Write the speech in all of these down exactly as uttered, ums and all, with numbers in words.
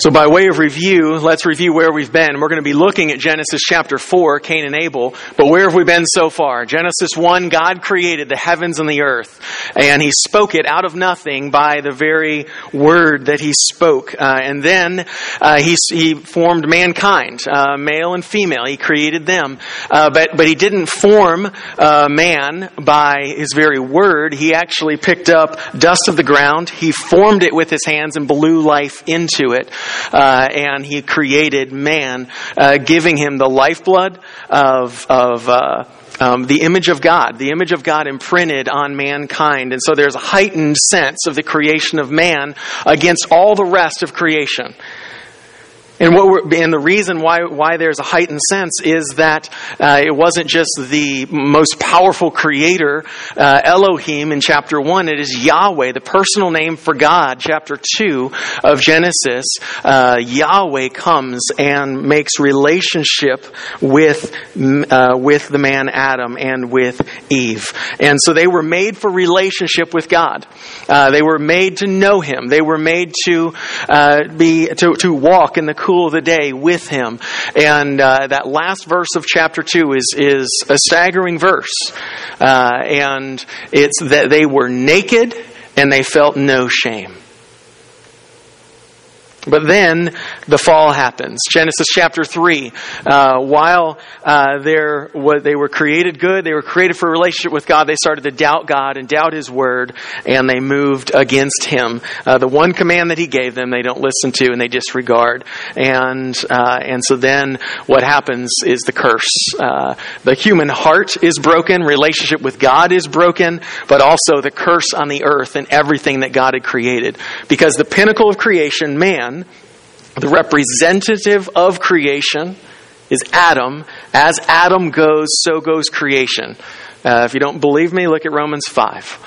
So by way of review, let's review where we've been. We're going to be looking at Genesis chapter four, Cain and Abel. But where have we been so far? Genesis one, God created the heavens and the earth. And He spoke it out of nothing by the very word that He spoke. Uh, and then uh, he, he formed mankind, uh, male and female. He created them. Uh, but, but He didn't form uh, man by His very word. He actually picked up dust of the ground. He formed it with His hands and blew life into it. Uh, and He created man, uh, giving him the lifeblood of of uh, um, the image of God, the image of God imprinted on mankind. And so there's a heightened sense of the creation of man against all the rest of creation. And what we're, and the reason why why there's a heightened sense is that uh, it wasn't just the most powerful creator, uh, Elohim in chapter one. It is Yahweh, the personal name for God. Chapter two of Genesis, uh, Yahweh comes and makes relationship with uh, with the man Adam and with Eve. And so they were made for relationship with God. Uh, they were made to know Him. They were made to uh, be to to walk in the cool of the day with Him. And uh, that last verse of chapter two is is a staggering verse. Uh, and it's that they were naked and they felt no shame. But then the fall happens. Genesis chapter three. Uh, while uh, they're, what they were created good, they were created for a relationship with God, they started to doubt God and doubt His word, and they moved against Him. Uh, the one command that He gave them, they don't listen to and they disregard. And uh, and so then what happens is the curse. Uh, the human heart is broken, relationship with God is broken, but also the curse on the earth and everything that God had created. Because the pinnacle of creation, man, the representative of creation, is Adam. As Adam goes, so goes creation. Uh, if you don't believe me, look at Romans five.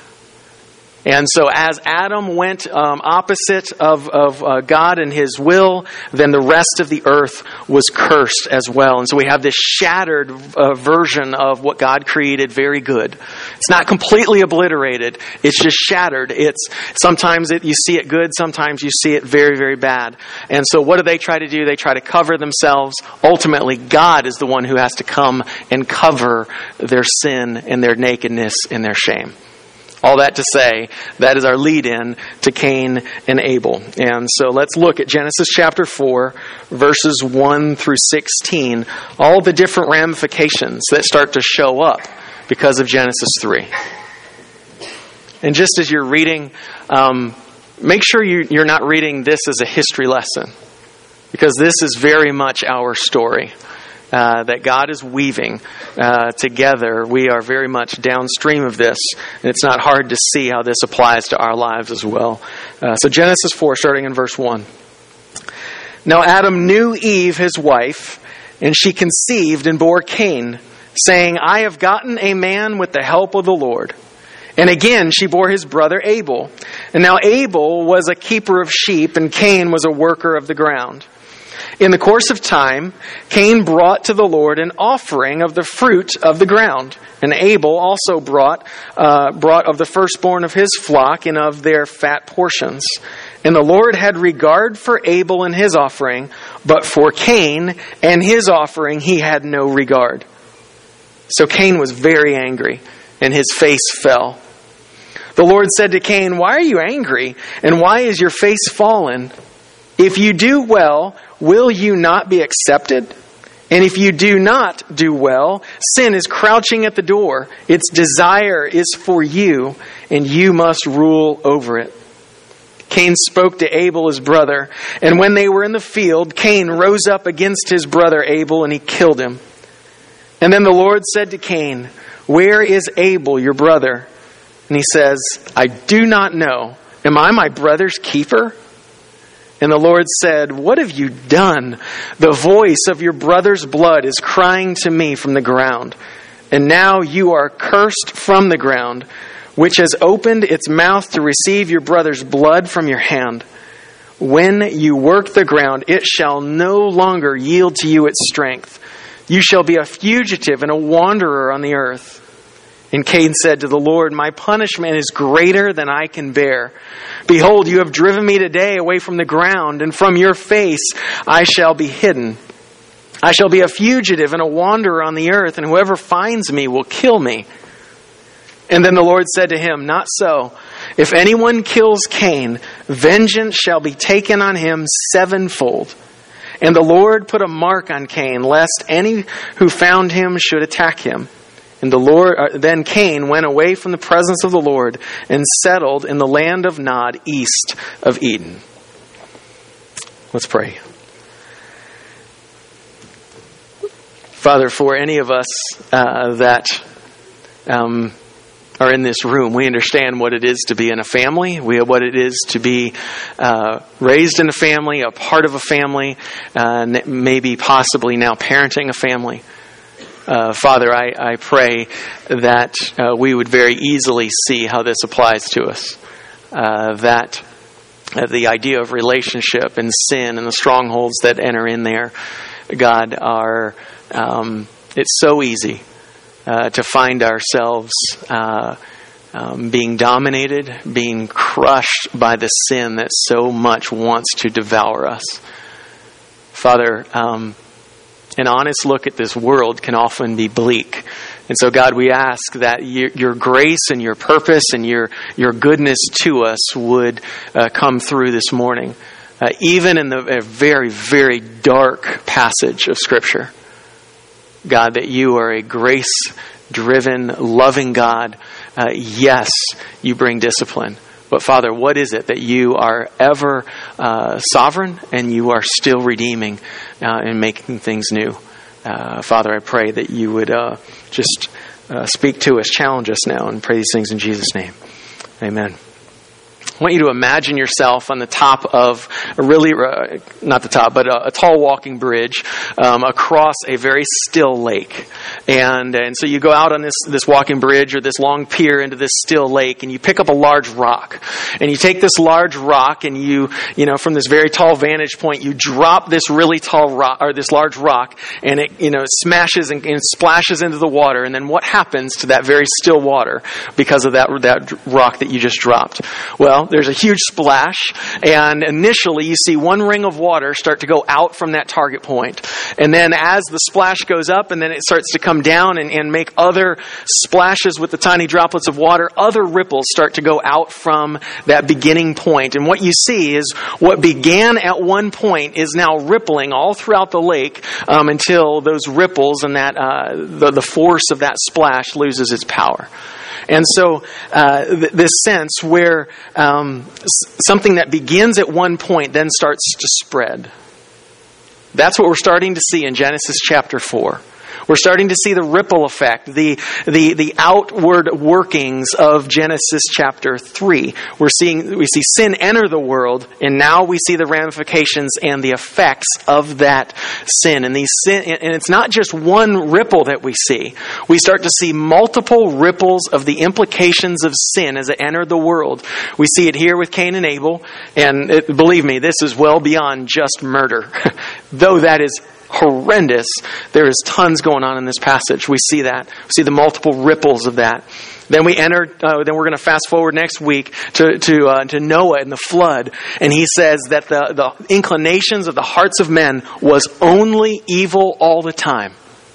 And so as Adam went um, opposite of, of uh, God and His will, then the rest of the earth was cursed as well. And so we have this shattered uh, version of what God created very good. It's not completely obliterated. It's just shattered. It's sometimes it, you see it good, sometimes you see it very, very bad. And so what do they try to do? They try to cover themselves. Ultimately, God is the one who has to come and cover their sin and their nakedness and their shame. All that to say, that is our lead-in to Cain and Abel. And so let's look at Genesis chapter four, verses one through sixteen. All the different ramifications that start to show up because of Genesis three. And just as you're reading, um, make sure you, you're not reading this as a history lesson. Because this is very much our story. Uh, that God is weaving uh, together. We are very much downstream of this, and it's not hard to see how this applies to our lives as well. Uh, so Genesis four, starting in verse one. Now Adam knew Eve, his wife, and she conceived and bore Cain, saying, I have gotten a man with the help of the Lord. And again she bore his brother Abel. And now Abel was a keeper of sheep, and Cain was a worker of the ground. In the course of time, Cain brought to the Lord an offering of the fruit of the ground. And Abel also brought uh, brought of the firstborn of his flock and of their fat portions. And the Lord had regard for Abel and his offering, but for Cain and his offering he had no regard. So Cain was very angry, and his face fell. The Lord said to Cain, Why are you angry? And why is your face fallen? If you do well, will you not be accepted? And if you do not do well, sin is crouching at the door. Its desire is for you, and you must rule over it. Cain spoke to Abel, his brother, and when they were in the field, Cain rose up against his brother Abel, and he killed him. And then the Lord said to Cain, Where is Abel, your brother? And he says, I do not know. Am I my brother's keeper? And the Lord said, What have you done? The voice of your brother's blood is crying to me from the ground. And now you are cursed from the ground, which has opened its mouth to receive your brother's blood from your hand. When you work the ground, it shall no longer yield to you its strength. You shall be a fugitive and a wanderer on the earth. And Cain said to the Lord, my punishment is greater than I can bear. Behold, you have driven me today away from the ground, and from your face I shall be hidden. I shall be a fugitive and a wanderer on the earth, and whoever finds me will kill me. And then the Lord said to him, not so. If anyone kills Cain, vengeance shall be taken on him sevenfold. And the Lord put a mark on Cain, lest any who found him should attack him. And the Lord, uh, then Cain went away from the presence of the Lord and settled in the land of Nod, east of Eden. Let's pray. Father, for any of us uh, that um, are in this room, we understand what it is to be in a family. We what it is to be uh, raised in a family, a part of a family, uh, maybe possibly now parenting a family. Uh, Father, I, I pray that uh, we would very easily see how this applies to us. Uh, that uh, the idea of relationship and sin and the strongholds that enter in there, God, are um, it's so easy uh, to find ourselves uh, um, being dominated, being crushed by the sin that so much wants to devour us. Father, um, an honest look at this world can often be bleak. And so, God, we ask that your, your grace and your purpose and your, your goodness to us would uh, come through this morning. Uh, even in the a very, very dark passage of Scripture. God, that you are a grace-driven, loving God. Uh, yes, you bring discipline. But Father, what is it that you are ever uh, sovereign and you are still redeeming uh, and making things new? Uh, Father, I pray that you would uh, just uh, speak to us, challenge us now, and pray these things in Jesus' name. Amen. I want you to imagine yourself on the top of a really, uh, not the top, but a, a tall walking bridge um, across a very still lake. And and so you go out on this, this walking bridge or this long pier into this still lake, and you pick up a large rock. And you take this large rock and you, you know, from this very tall vantage point, you drop this really tall rock, or this large rock, and it, you know, it smashes and, and splashes into the water. And then what happens to that very still water because of that, that rock that you just dropped? Well, there's a huge splash, and initially you see one ring of water start to go out from that target point. And then as the splash goes up and then it starts to come down and, and make other splashes with the tiny droplets of water, other ripples start to go out from that beginning point. And what you see is what began at one point is now rippling all throughout the lake um, until those ripples and that uh, the, the force of that splash loses its power. And so uh, th- this sense where um, s- something that begins at one point then starts to spread. That's what we're starting to see in Genesis chapter four. We're starting to see the ripple effect, the, the, the outward workings of Genesis chapter three. We're seeing, we see sin enter the world, and now we see the ramifications and the effects of that sin. And these sin, and it's not just one ripple that we see. We start to see multiple ripples of the implications of sin as it entered the world. We see it here with Cain and Abel, and it, believe me, this is well beyond just murder. Though that is horrendous, there is tons going on in this passage. We see that. We see the multiple ripples of that. Then we enter, uh, then we're going to fast forward next week to to, uh, to Noah and the flood. And he says that the, the inclinations of the hearts of men was only evil all the time.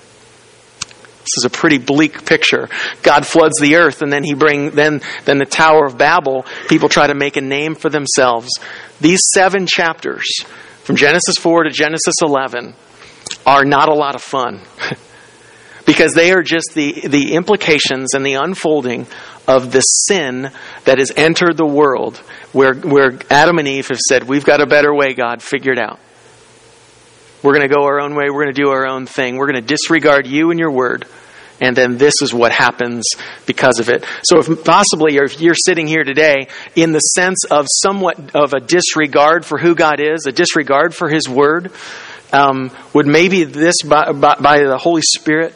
This is a pretty bleak picture. God floods the earth, and then he bring then then the Tower of Babel. People try to make a name for themselves. These seven chapters, from Genesis four to Genesis eleven, are not a lot of fun. Because they are just the, the implications and the unfolding of the sin that has entered the world, where, where Adam and Eve have said, we've got a better way, God, figure it out. We're going to go our own way, we're going to do our own thing, we're going to disregard you and your word, and then this is what happens because of it. So if possibly, or if you're sitting here today in the sense of somewhat of a disregard for who God is, a disregard for his word, um, would maybe this, by, by, by the Holy Spirit,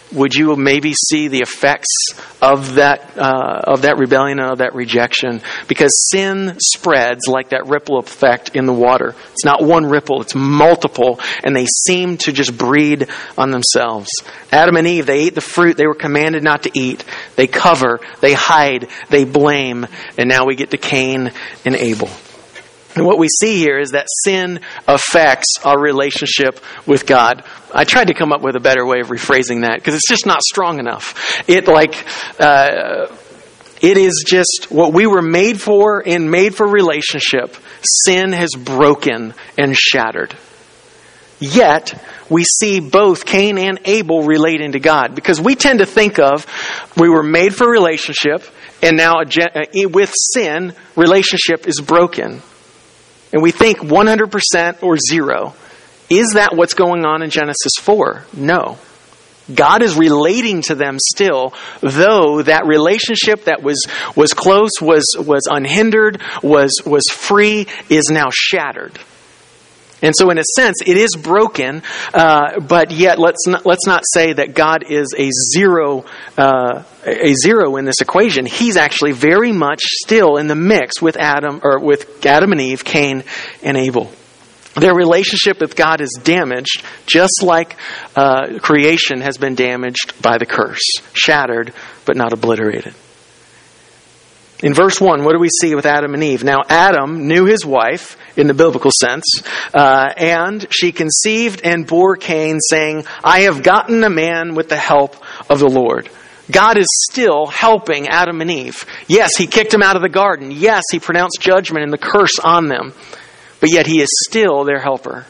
would you maybe see the effects of that uh, of that rebellion and of that rejection? Because sin spreads like that ripple effect in the water. It's not one ripple, it's multiple, and they seem to just breed on themselves. Adam and Eve, they ate the fruit they were commanded not to eat. They cover, they hide, they blame, and now we get to Cain and Abel. And what we see here is that sin affects our relationship with God. I tried to come up with a better way of rephrasing that because it's just not strong enough. It like uh, it is just what we were made for and made for relationship. Sin has broken and shattered. Yet we see both Cain and Abel relating to God, because we tend to think of we were made for relationship, and now with sin, relationship is broken. And we think one hundred percent or zero. Is that what's going on in Genesis four? No. God is relating to them still, though that relationship that was was close, was was unhindered, was was free, is now shattered. And so in a sense, it is broken, uh, but yet let's not, let's not say that God is a zero, uh, a zero in this equation. He's actually very much still in the mix with Adam, or with Adam and Eve, Cain and Abel. Their relationship with God is damaged, just like uh, creation has been damaged by the curse. Shattered, but not obliterated. In verse one, what do we see with Adam and Eve? Now, Adam knew his wife, in the biblical sense, uh, and she conceived and bore Cain, saying, I have gotten a man with the help of the Lord. God is still helping Adam and Eve. Yes, he kicked them out of the garden. Yes, he pronounced judgment and the curse on them. But yet he is still their helper.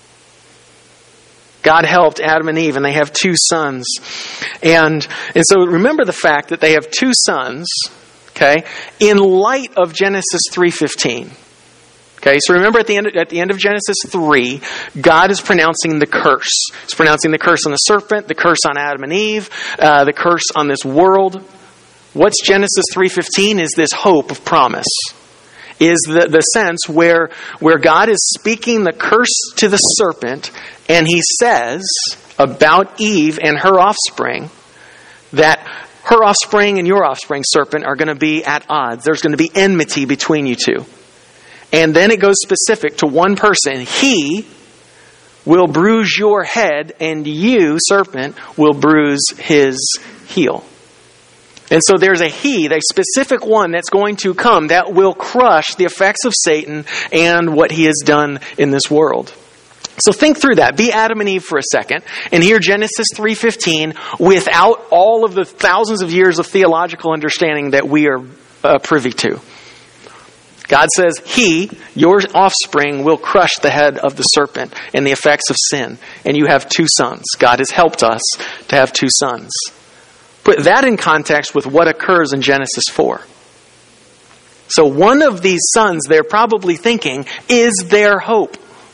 God helped Adam and Eve, and they have two sons. And, and so remember the fact that they have two sons, okay, in light of Genesis three fifteen. Okay, so remember at the end at the end of Genesis three, God is pronouncing the curse. He's pronouncing the curse on the serpent, the curse on Adam and Eve, uh, the curse on this world. What's Genesis three fifteen is this hope of promise. Is the, the sense where, where God is speaking the curse to the serpent, and he says about Eve and her offspring that her offspring and your offspring, serpent, are going to be at odds. There's going to be enmity between you two. And then it goes specific to one person. He will bruise your head, and you, serpent, will bruise his heel. And so there's a he, the specific one that's going to come that will crush the effects of Satan and what he has done in this world. So think through that. Be Adam and Eve for a second and hear Genesis three fifteen without all of the thousands of years of theological understanding that we are uh, privy to. God says, he, your offspring, will crush the head of the serpent and the effects of sin. And you have two sons. God has helped us to have two sons. Put that in context with what occurs in Genesis four. So one of these sons, they're probably thinking, is their hope.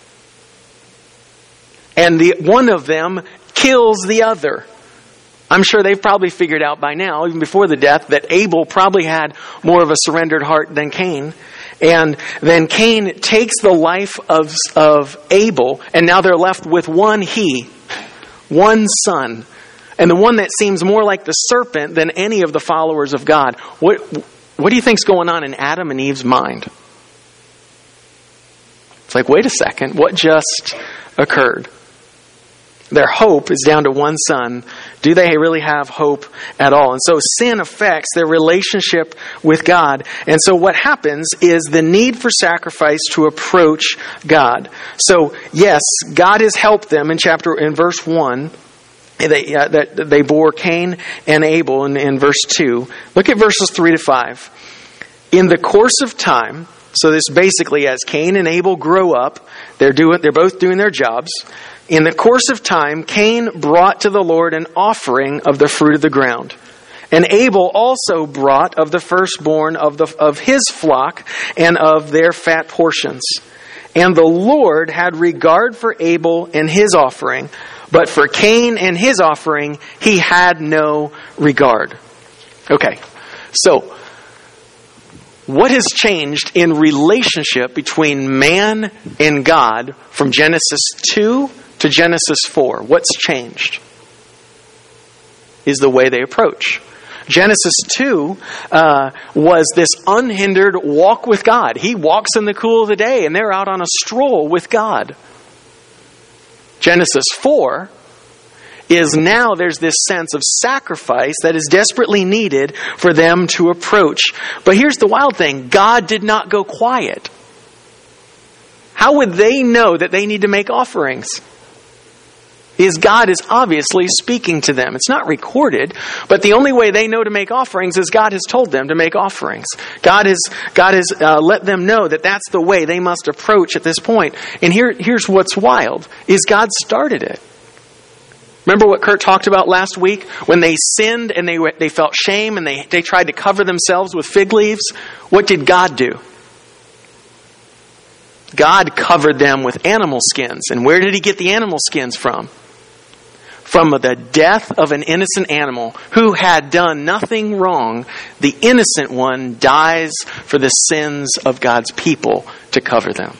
And the one of them kills the other. I'm sure they've probably figured out by now, even before the death, that Abel probably had more of a surrendered heart than Cain. And then Cain takes the life of, of Abel, and now they're left with one he, one son. And the one that seems more like the serpent than any of the followers of God. What, what do you think's going on in Adam and Eve's mind? It's like, wait a second, what just occurred? Their hope is down to one son. Do they really have hope at all? And so sin affects their relationship with God. And so what happens is the need for sacrifice to approach God. So yes, God has helped them in chapter in verse one. They, uh, that they bore Cain and Abel in, in verse two. Look at verses three to five. In the course of time, so this basically as Cain and Abel grow up, they're doing, they're both doing their jobs. In the course of time, Cain brought to the Lord an offering of the fruit of the ground. And Abel also brought of the firstborn of the of his flock and of their fat portions. And the Lord had regard for Abel and his offering, but for Cain and his offering, he had no regard. Okay, so what has changed in relationship between man and God from Genesis two to Genesis four? What's changed? is the way they approach. Genesis two uh, was this unhindered walk with God. He walks in the cool of the day, and they're out on a stroll with God. Genesis four is now there's this sense of sacrifice that is desperately needed for them to approach. But here's the wild thing. God did not go quiet. How would they know that they need to make offerings? Is God is obviously speaking to them. It's not recorded, but the only way they know to make offerings is God has told them to make offerings. God has God has uh, let them know that that's the way they must approach at this point. And here, here's what's wild, is God started it. Remember what Kurt talked about last week? When they sinned and they they felt shame and they, they tried to cover themselves with fig leaves, what did God do? God covered them with animal skins. And where did he get the animal skins from? From the death of an innocent animal who had done nothing wrong. The innocent one dies for the sins of God's people to cover them.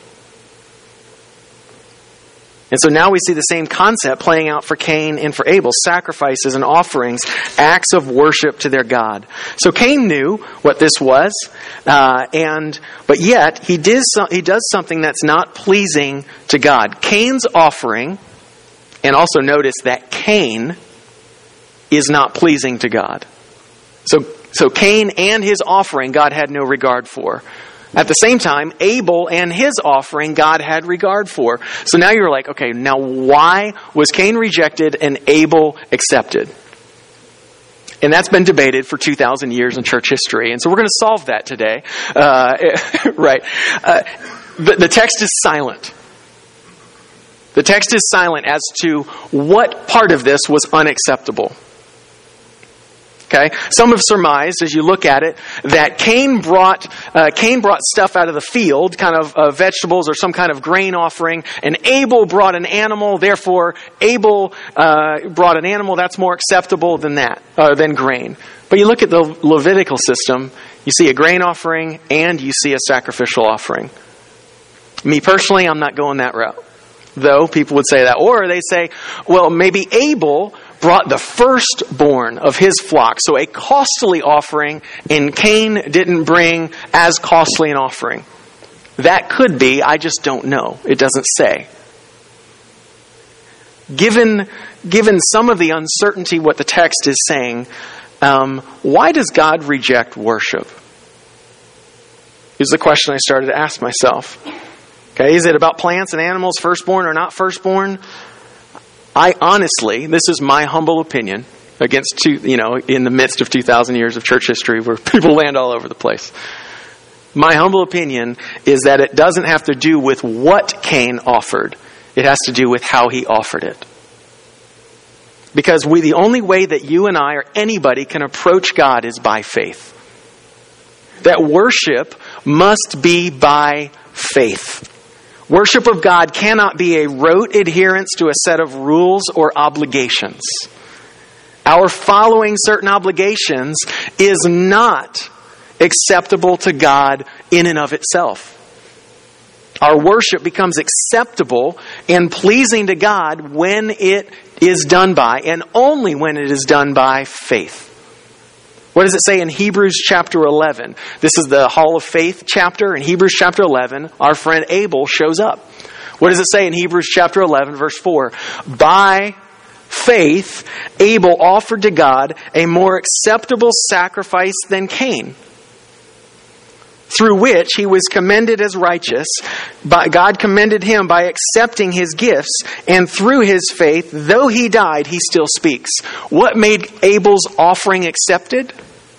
And so now we see the same concept playing out for Cain and for Abel. Sacrifices and offerings, acts of worship to their God. So Cain knew what this was, uh, and but yet he did so, he does something that's not pleasing to God. Cain's offering, and also notice that Cain is not pleasing to God. So so Cain and his offering God had no regard for. At the same time, Abel and his offering, God had regard for. So now you're like, okay, now why was Cain rejected and Abel accepted? And that's been debated for two thousand years in church history. And so we're going to solve that today. Uh, right. Uh, but the text is silent. The text is silent as to what part of this was unacceptable. Okay, some have surmised, as you look at it, that Cain brought uh, Cain brought stuff out of the field, kind of uh, vegetables or some kind of grain offering, and Abel brought an animal. Therefore, Abel uh, brought an animal that's more acceptable than that, uh, than grain. But you look at the Levitical system, you see a grain offering and you see a sacrificial offering. Me personally, I'm not going that route. Though people would say that. Or they say, well, maybe Abel brought the firstborn of his flock, so a costly offering, and Cain didn't bring as costly an offering. That could be, I just don't know. It doesn't say. Given, given some of the uncertainty what the text is saying, um, why does God reject worship? Is the question I started to ask myself. Okay, is it about plants and animals, firstborn or not firstborn? I honestly, this is my humble opinion, against two, you know, in the midst of two thousand years of church history where people land all over the place. My humble opinion is that it doesn't have to do with what Cain offered. It has to do with how he offered it. Because we, the only way that you and I or anybody can approach God is by faith. That worship must be by faith. Worship of God cannot be a rote adherence to a set of rules or obligations. Our following certain obligations is not acceptable to God in and of itself. Our worship becomes acceptable and pleasing to God when it is done by, and only when it is done by, faith. What does it say in Hebrews chapter eleven? This is the Hall of Faith chapter. In Hebrews chapter eleven, our friend Abel shows up. What does it say in Hebrews chapter eleven, verse four? By faith, Abel offered to God a more acceptable sacrifice than Cain, through which he was commended as righteous. But God commended him by accepting his gifts, and through his faith, though he died, he still speaks. What made Abel's offering accepted?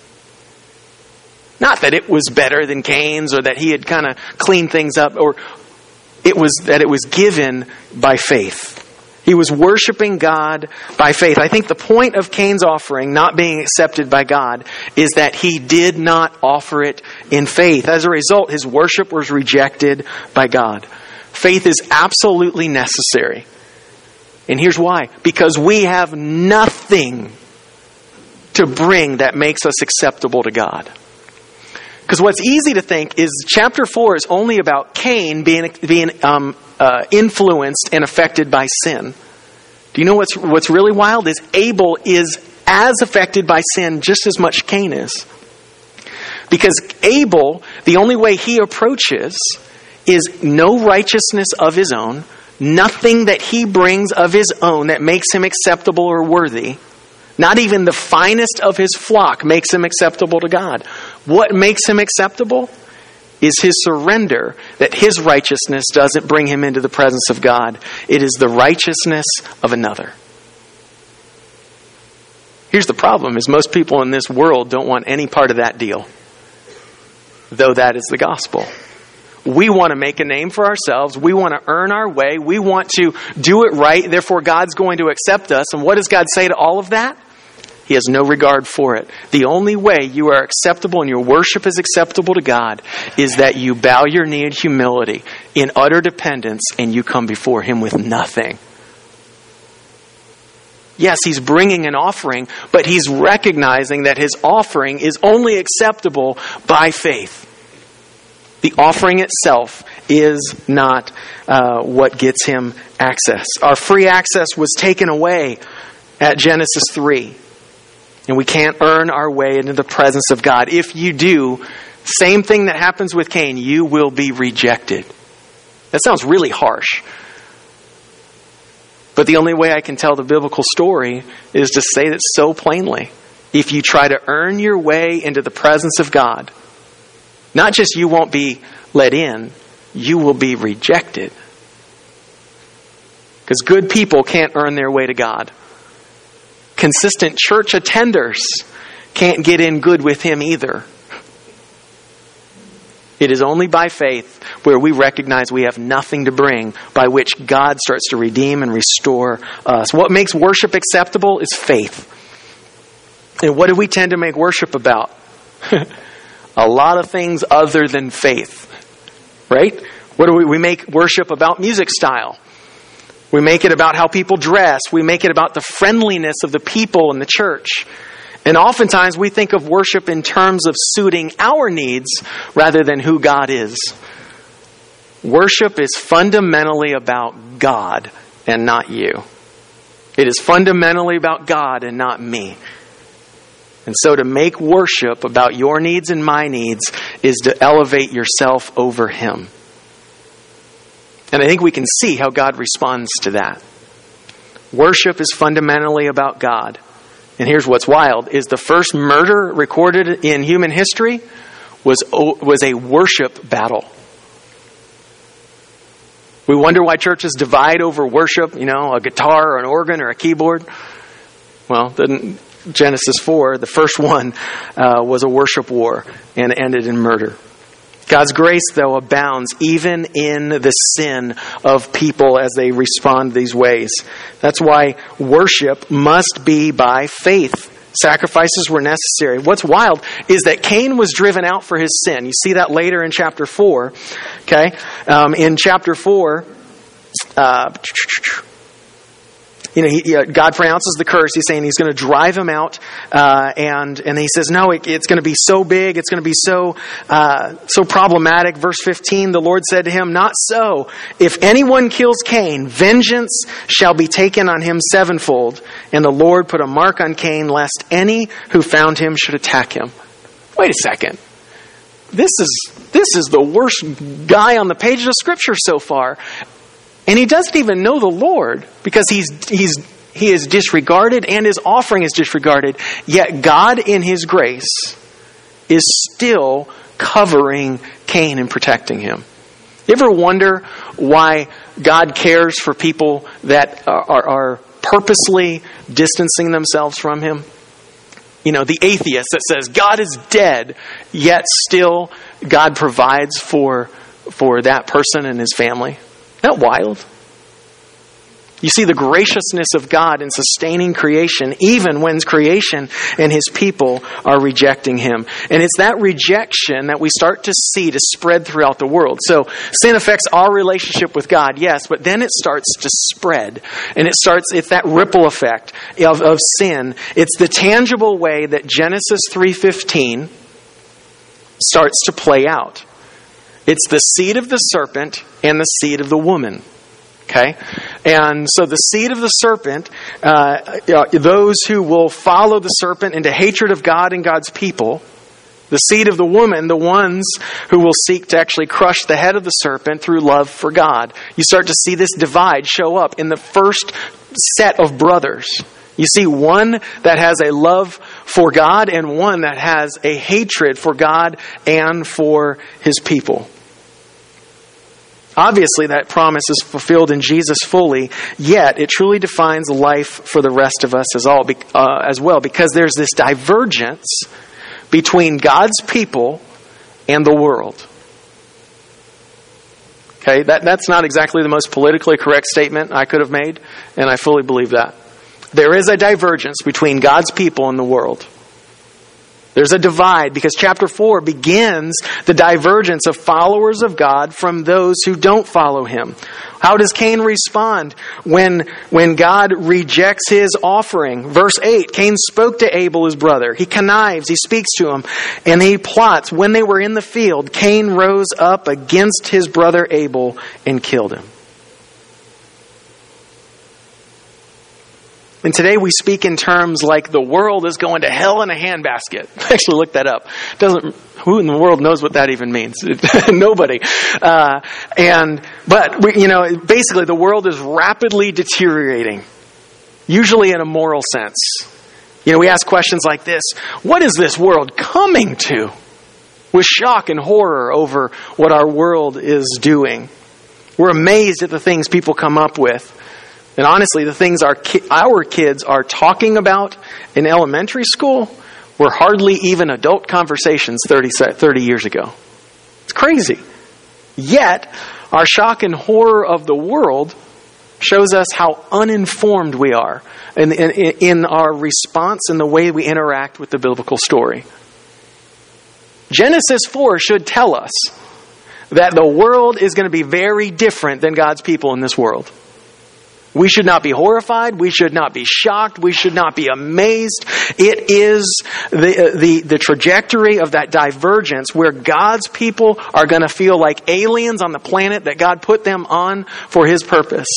Not that it was better than Cain's or that he had kind of cleaned things up, or it was that it was given by faith. He was worshiping God by faith. I think the point of Cain's offering not being accepted by God is that he did not offer it in faith. As a result, his worship was rejected by God. Faith is absolutely necessary. And here's why. Because we have nothing to bring that makes us acceptable to God. Because what's easy to think is chapter four is only about Cain being being um, uh, influenced and affected by sin. Do you know what's what's really wild is Abel is as affected by sin just as much Cain is. Because Abel, the only way he approaches is no righteousness of his own, nothing that he brings of his own that makes him acceptable or worthy. Not even the finest of his flock makes him acceptable to God. What makes him acceptable is his surrender, that his righteousness doesn't bring him into the presence of God. It is the righteousness of another. Here's the problem, is most people in this world don't want any part of that deal. Though that is the gospel. We want to make a name for ourselves. We want to earn our way. We want to do it right. Therefore, God's going to accept us. And what does God say to all of that? He has no regard for it. The only way you are acceptable and your worship is acceptable to God is that you bow your knee in humility, in utter dependence, and you come before Him with nothing. Yes, He's bringing an offering, but He's recognizing that His offering is only acceptable by faith. The offering itself is not uh, what gets Him access. Our free access was taken away at Genesis three. And we can't earn our way into the presence of God. If you do, same thing that happens with Cain, you will be rejected. That sounds really harsh. But the only way I can tell the biblical story is to say it so plainly. If you try to earn your way into the presence of God, not just you won't be let in, you will be rejected. Because good people can't earn their way to God. Consistent church attenders can't get in good with Him either. It is only by faith where we recognize we have nothing to bring by which God starts to redeem and restore us. What makes worship acceptable is faith. And what do we tend to make worship about? A lot of things other than faith. Right? What do we, we make worship about? Music style. We make it about how people dress. We make it about the friendliness of the people in the church. And oftentimes we think of worship in terms of suiting our needs rather than who God is. Worship is fundamentally about God and not you. It is fundamentally about God and not me. And so to make worship about your needs and my needs is to elevate yourself over Him. And I think we can see how God responds to that. Worship is fundamentally about God. And here's what's wild, is the first murder recorded in human history was, was a worship battle. We wonder why churches divide over worship, you know, a guitar or an organ or a keyboard. Well, in Genesis four, the first one uh, was a worship war and ended in murder. God's grace, though, abounds even in the sin of people as they respond these ways. That's why worship must be by faith. Sacrifices were necessary. What's wild is that Cain was driven out for his sin. You see that later in chapter four. Okay, um, in chapter four, uh, you know, he, uh, God pronounces the curse. He's saying He's going to drive him out, uh, and and He says, no, it, it's going to be so big, it's going to be so uh, so problematic. Verse fifteen, the Lord said to him, "Not so. If anyone kills Cain, vengeance shall be taken on him sevenfold." And the Lord put a mark on Cain, lest any who found him should attack him. Wait a second. This is this is the worst guy on the pages of Scripture so far. And he doesn't even know the Lord because he's he's he is disregarded and his offering is disregarded. Yet God in His grace is still covering Cain and protecting him. You ever wonder why God cares for people that are, are, are purposely distancing themselves from Him? You know, the atheist that says God is dead, yet still God provides for for that person and his family. Isn't that wild? You see the graciousness of God in sustaining creation, even when creation and His people are rejecting Him. And it's that rejection that we start to see to spread throughout the world. So sin affects our relationship with God, yes, but then it starts to spread. And it starts, it's that ripple effect of, of sin. It's the tangible way that Genesis three fifteen starts to play out. It's the seed of the serpent and the seed of the woman. Okay? And so the seed of the serpent, uh, those who will follow the serpent into hatred of God and God's people. The seed of the woman, the ones who will seek to actually crush the head of the serpent through love for God. You start to see this divide show up in the first set of brothers. You see one that has a love for God and one that has a hatred for God and for His people. Obviously, that promise is fulfilled in Jesus fully, yet it truly defines life for the rest of us as, all, uh, as well, because there's this divergence between God's people and the world. Okay, that, that's not exactly the most politically correct statement I could have made, and I fully believe that. There is a divergence between God's people and the world. There's a divide because chapter four begins the divergence of followers of God from those who don't follow Him. How does Cain respond when, when God rejects his offering? Verse eight, Cain spoke to Abel, his brother. He connives, he speaks to him, and he plots. When they were in the field, Cain rose up against his brother Abel and killed him. And today we speak in terms like the world is going to hell in a handbasket. I actually looked that up. Doesn't who in the world knows what that even means? Nobody. Uh, and but we, you know, basically the world is rapidly deteriorating, usually in a moral sense. You know, we ask questions like this: what is this world coming to? With shock and horror over what our world is doing. We're amazed at the things people come up with. And honestly, the things our ki- our kids are talking about in elementary school were hardly even adult conversations thirty, thirty years ago. It's crazy. Yet, our shock and horror of the world shows us how uninformed we are in, in, in our response and the way we interact with the biblical story. Genesis four should tell us that the world is going to be very different than God's people in this world. We should not be horrified. We should not be shocked. We should not be amazed. It is the, the, the trajectory of that divergence where God's people are going to feel like aliens on the planet that God put them on for His purpose.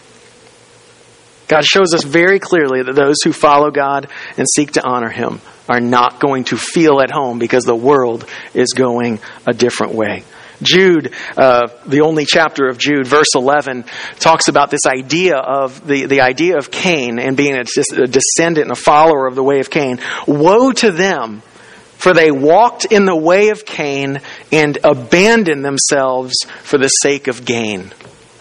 God shows us very clearly that those who follow God and seek to honor Him are not going to feel at home because the world is going a different way. Jude, uh, the only chapter of Jude, verse eleven, talks about this idea of the, the idea of Cain and being a, a descendant and a follower of the way of Cain. Woe to them, for they walked in the way of Cain and abandoned themselves for the sake of gain.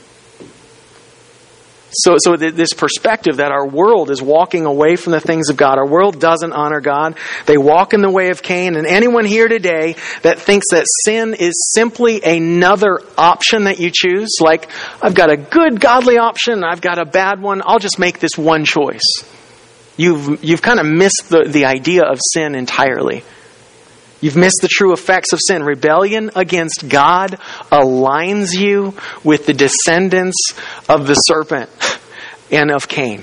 So, so this perspective that our world is walking away from the things of God. Our world doesn't honor God. They walk in the way of Cain. And anyone here today that thinks that sin is simply another option that you choose, like, I've got a good godly option, I've got a bad one, I'll just make this one choice. You've, you've kind of missed the, the idea of sin entirely. You've missed the true effects of sin. Rebellion against God aligns you with the descendants of the serpent and of Cain.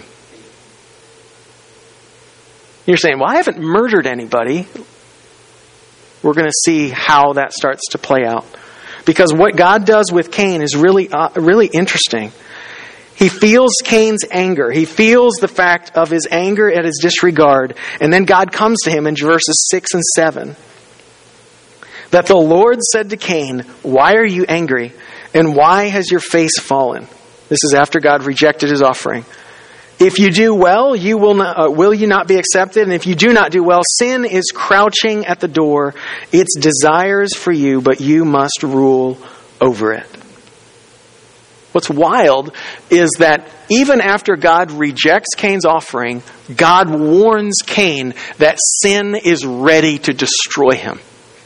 You're saying, well, I haven't murdered anybody. We're going to see how that starts to play out. Because what God does with Cain is really, uh, really interesting. He feels Cain's anger. He feels the fact of his anger at his disregard. And then God comes to him in verses six and seven. That the Lord said to Cain, why are you angry? And why has your face fallen? This is after God rejected his offering. If you do well, you will not, uh, will you not be accepted? And if you do not do well, sin is crouching at the door. Its desires for you, but you must rule over it. What's wild is that even after God rejects Cain's offering, God warns Cain that sin is ready to destroy him.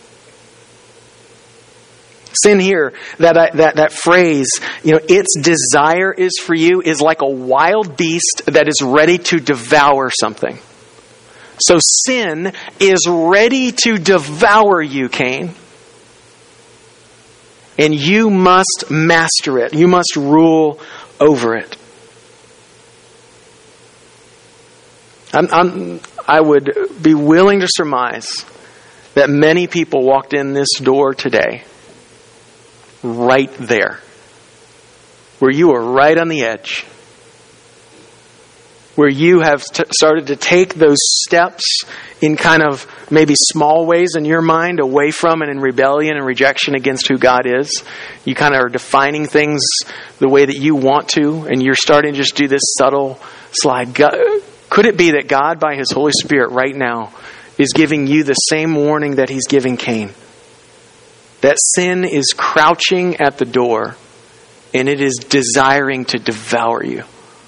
Sin here, that, that that phrase, you know, its desire is for you, is like a wild beast that is ready to devour something. So sin is ready to devour you, Cain. And you must master it. You must rule over it. I'm, I'm, I would be willing to surmise that many people walked in this door today right there, where you are right on the edge. where you have t- started to take those steps in kind of maybe small ways in your mind away from and in rebellion and rejection against who God is. You kind of are defining things the way that you want to, and you're starting to just do this subtle slide. God, could it be that God, by His Holy Spirit right now, is giving you the same warning that He's giving Cain? That sin is crouching at the door, and it is desiring to devour you.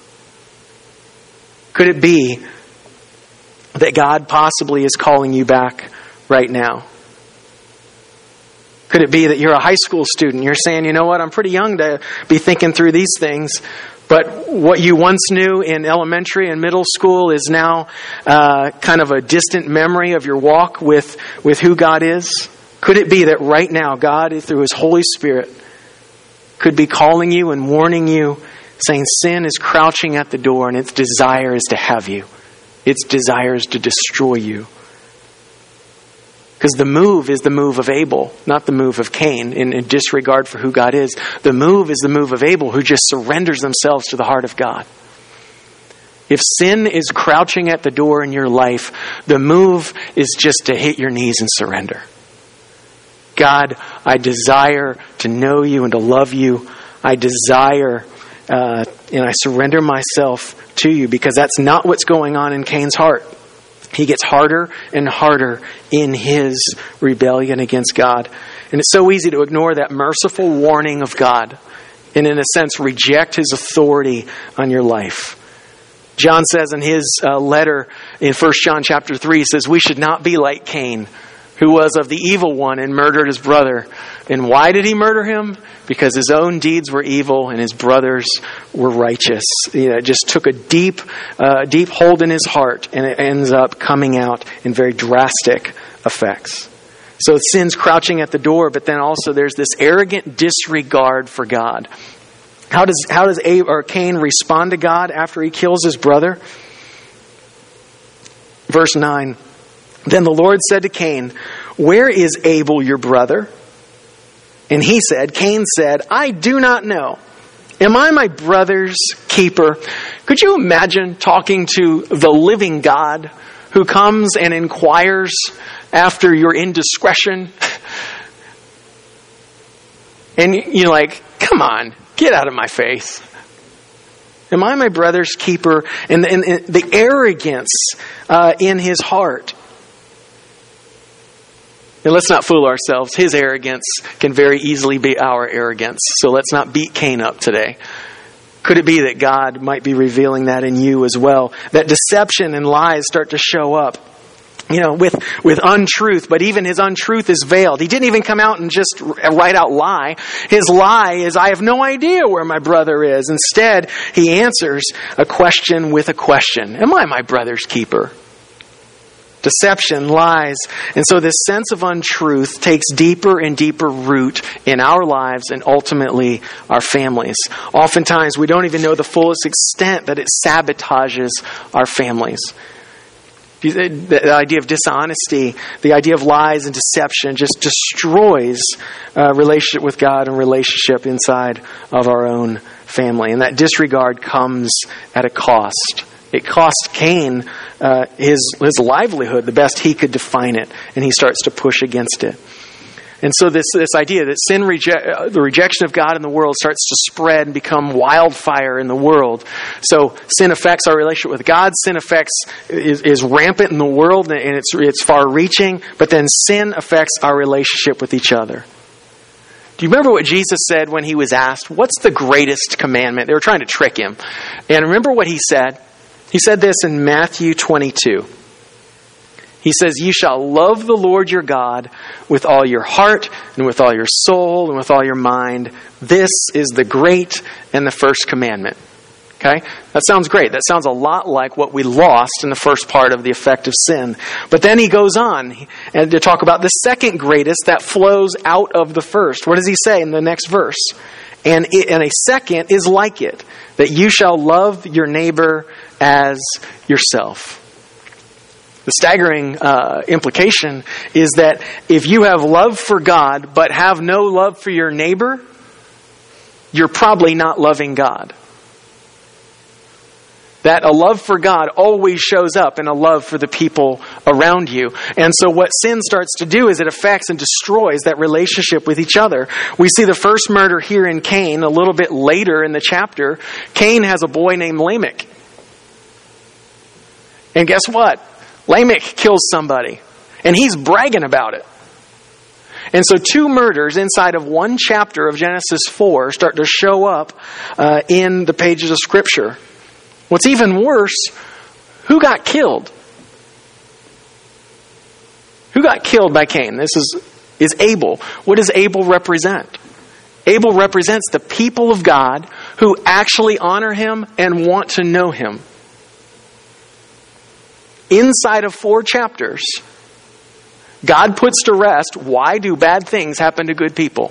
Could it be that God possibly is calling you back right now? Could it be that you're a high school student? You're saying, you know what, I'm pretty young to be thinking through these things. But what you once knew in elementary and middle school is now uh, kind of a distant memory of your walk with, with who God is. Could it be that right now God, through His Holy Spirit, could be calling you and warning you, saying sin is crouching at the door and its desire is to have you. Its desire is to destroy you. Because the move is the move of Abel, not the move of Cain, in, in disregard for who God is. The move is the move of Abel, who just surrenders themselves to the heart of God. If sin is crouching at the door in your life, the move is just to hit your knees and surrender. God, I desire to know you and to love you. I desire uh, and I surrender myself to you, because that's not what's going on in Cain's heart. He gets harder and harder in his rebellion against God. And it's so easy to ignore that merciful warning of God and, in a sense, reject His authority on your life. John says in his uh, letter in First John chapter three, he says, we should not be like Cain, who was of the evil one and murdered his brother. And why did he murder him? Because his own deeds were evil and his brothers were righteous. You know, it just took a deep, uh, deep hold in his heart, and it ends up coming out in very drastic effects. So sin's crouching at the door, but then also there's this arrogant disregard for God. How does how does Abe or Cain respond to God after he kills his brother? Verse nine. Then the Lord said to Cain, where is Abel your brother? And he said, Cain said, I do not know. Am I my brother's keeper? Could you imagine talking to the living God who comes and inquires after your indiscretion? And you're like, come on, get out of my face. Am I my brother's keeper? And, and, and the arrogance uh, in his heart. And let's not fool ourselves. His arrogance can very easily be our arrogance. So let's not beat Cain up today. Could it be that God might be revealing that in you as well? That deception and lies start to show up, you know, with, with untruth. But even his untruth is veiled. He didn't even come out and just write out lie. His lie is, I have no idea where my brother is. Instead, he answers a question with a question. Am I my brother's keeper? Deception, lies. And so this sense of untruth takes deeper and deeper root in our lives and ultimately our families. Oftentimes we don't even know the fullest extent that it sabotages our families. The idea of dishonesty, the idea of lies and deception just destroys uh, relationship with God and relationship inside of our own family. And that disregard comes at a cost. It cost Cain uh, his his livelihood, the best he could define it, and he starts to push against it. And so this this idea that sin, reject, uh, the rejection of God in the world starts to spread and become wildfire in the world. So sin affects our relationship with God. Sin affects is, is rampant in the world, and it's it's far-reaching. But then sin affects our relationship with each other. Do you remember what Jesus said when he was asked, "What's the greatest commandment?" They were trying to trick him, and remember what he said. He said this in Matthew twenty-two. He says, you shall love the Lord your God with all your heart and with all your soul and with all your mind. This is the great and the first commandment. Okay? That sounds great. That sounds a lot like what we lost in the first part of the effect of sin. But then he goes on and to talk about the second greatest that flows out of the first. What does he say in the next verse? And, it, and a second is like it, that you shall love your neighbor as yourself. The staggering uh, implication is that if you have love for God but have no love for your neighbor, you're probably not loving God. That a love for God always shows up in a love for the people around you. And so what sin starts to do is it affects and destroys that relationship with each other. We see the first murder here in Cain. A little bit later in the chapter, Cain has a boy named Lamech. And guess what? Lamech kills somebody. And he's bragging about it. And so two murders inside of one chapter of Genesis four start to show up uh, in the pages of Scripture. What's even worse, who got killed? Who got killed by Cain? This is, is Abel. What does Abel represent? Abel represents the people of God who actually honor him and want to know him. Inside of four chapters, God puts to rest, why do bad things happen to good people?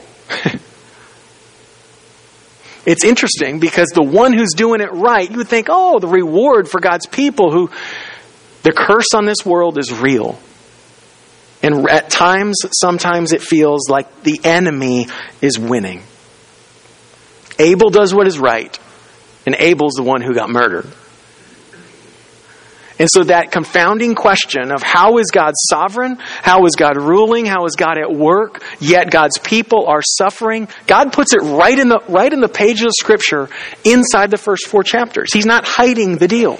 It's interesting because the one who's doing it right, you would think, oh, the reward for God's people who, the curse on this world is real. And at times, sometimes it feels like the enemy is winning. Abel does what is right, and Abel's the one who got murdered. And so that confounding question of how is God sovereign? How is God ruling? How is God at work? Yet God's people are suffering. God puts it right in the right in the pages of Scripture inside the first four chapters. He's not hiding the deal.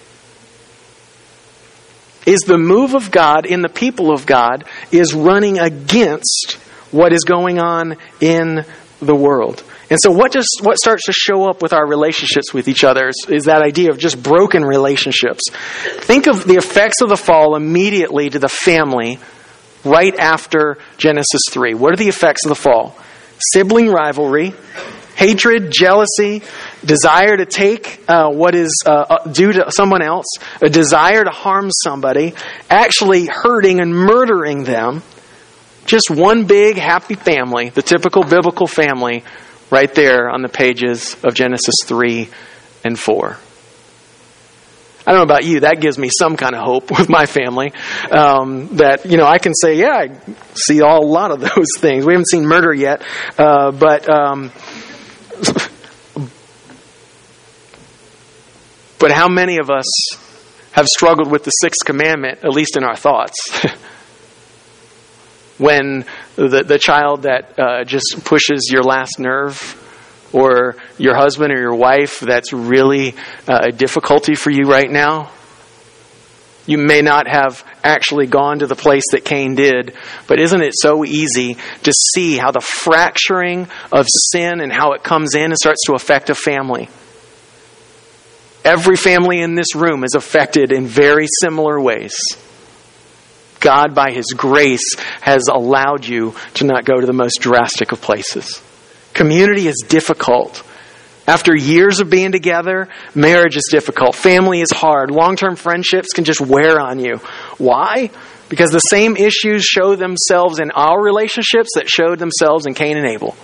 Is the move of God in the people of God is running against what is going on in the world. And so what just what starts to show up with our relationships with each other is, is that idea of just broken relationships. Think of the effects of the fall immediately to the family right after Genesis three. What are the effects of the fall? Sibling rivalry, hatred, jealousy, desire to take uh, what is uh, due to someone else, a desire to harm somebody, actually hurting and murdering them. Just one big happy family, the typical biblical family, right there on the pages of Genesis three and four. I don't know about you, that gives me some kind of hope with my family. Um, that, you know, I can say, yeah, I see all, a lot of those things. We haven't seen murder yet, uh, but um, but how many of us have struggled with the sixth commandment, at least in our thoughts? When the the child that uh, just pushes your last nerve, or your husband or your wife that's really uh, a difficulty for you right now. You may not have actually gone to the place that Cain did, but isn't it so easy to see how the fracturing of sin and how it comes in and starts to affect a family? Every family in this room is affected in very similar ways. God, by His grace, has allowed you to not go to the most drastic of places. Community is difficult. After years of being together, marriage is difficult. Family is hard. Long-term friendships can just wear on you. Why? Because the same issues show themselves in our relationships that showed themselves in Cain and Abel.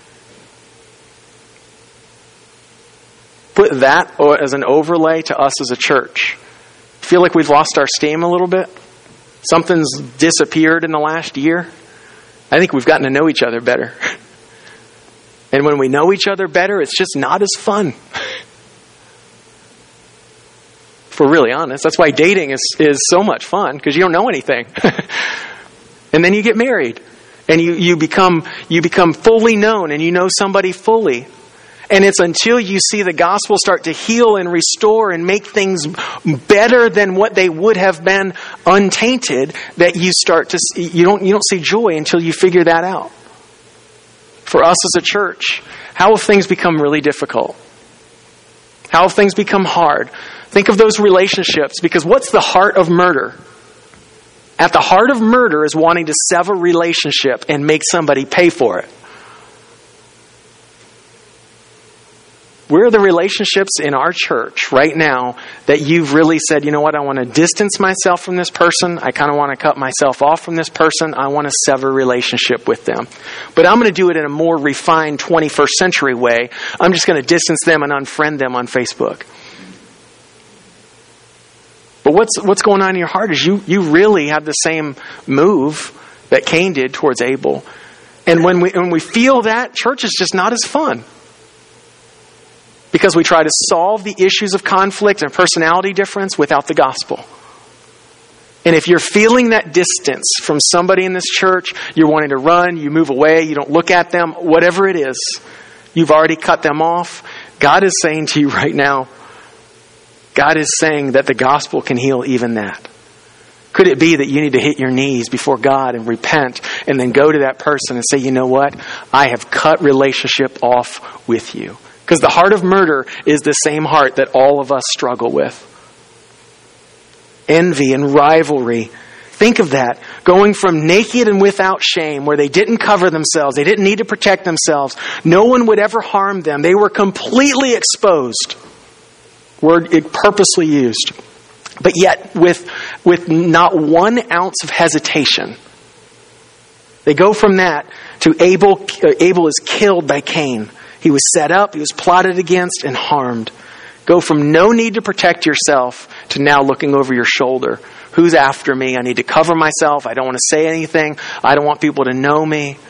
Put that as an overlay to us as a church. Feel like we've lost our steam a little bit? Something's disappeared in the last year? I think we've gotten to know each other better. And when we know each other better, it's just not as fun. If we're really honest, that's why dating is, is so much fun, because you don't know anything. And then you get married, and you, you become you become fully known, and you know somebody fully. And it's until you see the gospel start to heal and restore and make things better than what they would have been untainted that you start to see, you don't you don't see joy until you figure that out. For us as a church, how have things become really difficult? How have things become hard? Think of those relationships, because what's the heart of murder? At the heart of murder is wanting to sever relationship and make somebody pay for it. Where are the relationships in our church right now that you've really said, you know what, I want to distance myself from this person. I kind of want to cut myself off from this person. I want to sever relationship with them. But I'm going to do it in a more refined twenty-first century way. I'm just going to distance them and unfriend them on Facebook. But what's what's going on in your heart is you, you really have the same move that Cain did towards Abel. And when we when we feel that, church is just not as fun. Because we try to solve the issues of conflict and personality difference without the gospel. And if you're feeling that distance from somebody in this church, you're wanting to run, you move away, you don't look at them, whatever it is, you've already cut them off. God is saying to you right now, God is saying that the gospel can heal even that. Could it be that you need to hit your knees before God and repent and then go to that person and say, you know what? I have cut relationship off with you. Because the heart of murder is the same heart that all of us struggle with. Envy and rivalry. Think of that. Going from naked and without shame, where they didn't cover themselves, they didn't need to protect themselves, no one would ever harm them. They were completely exposed. Word purposely used. But yet, with, with not one ounce of hesitation, they go from that to Abel. Abel is killed by Cain. He was set up, he was plotted against, and harmed. Go from no need to protect yourself to now looking over your shoulder. Who's after me? I need to cover myself. I don't want to say anything. I don't want people to know me.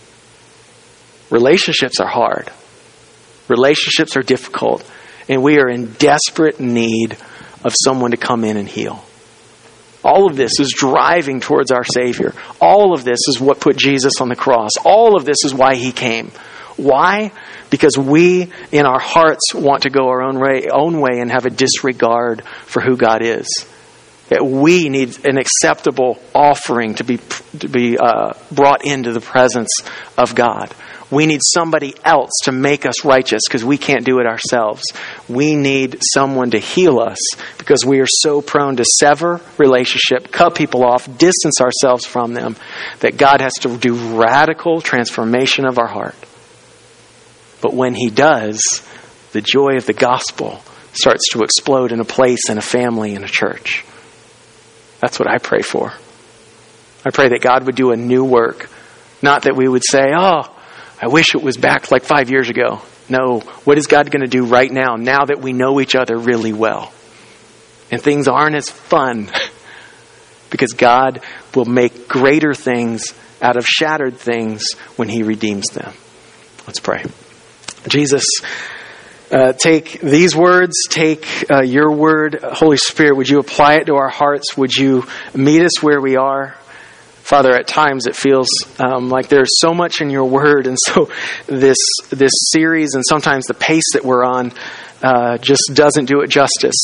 Relationships are hard. Relationships are difficult. And we are in desperate need of someone to come in and heal. All of this is driving towards our Savior. All of this is what put Jesus on the cross. All of this is why He came. Why? Because we, in our hearts, want to go our own way, own way and have a disregard for who God is. That we need an acceptable offering to be to be uh, brought into the presence of God. We need somebody else to make us righteous because we can't do it ourselves. We need someone to heal us because we are so prone to sever relationship, cut people off, distance ourselves from them, that God has to do radical transformation of our heart. But when He does, the joy of the gospel starts to explode in a place, in a family, in a church. That's what I pray for. I pray that God would do a new work. Not that we would say, oh, I wish it was back like five years ago. No, what is God going to do right now, now that we know each other really well? And things aren't as fun because God will make greater things out of shattered things when He redeems them. Let's pray. Jesus, uh, take these words, take uh, your word. Holy Spirit, would you apply it to our hearts? Would you meet us where we are? Father, at times it feels um, like there's so much in your word, and so this this series and sometimes the pace that we're on uh, just doesn't do it justice.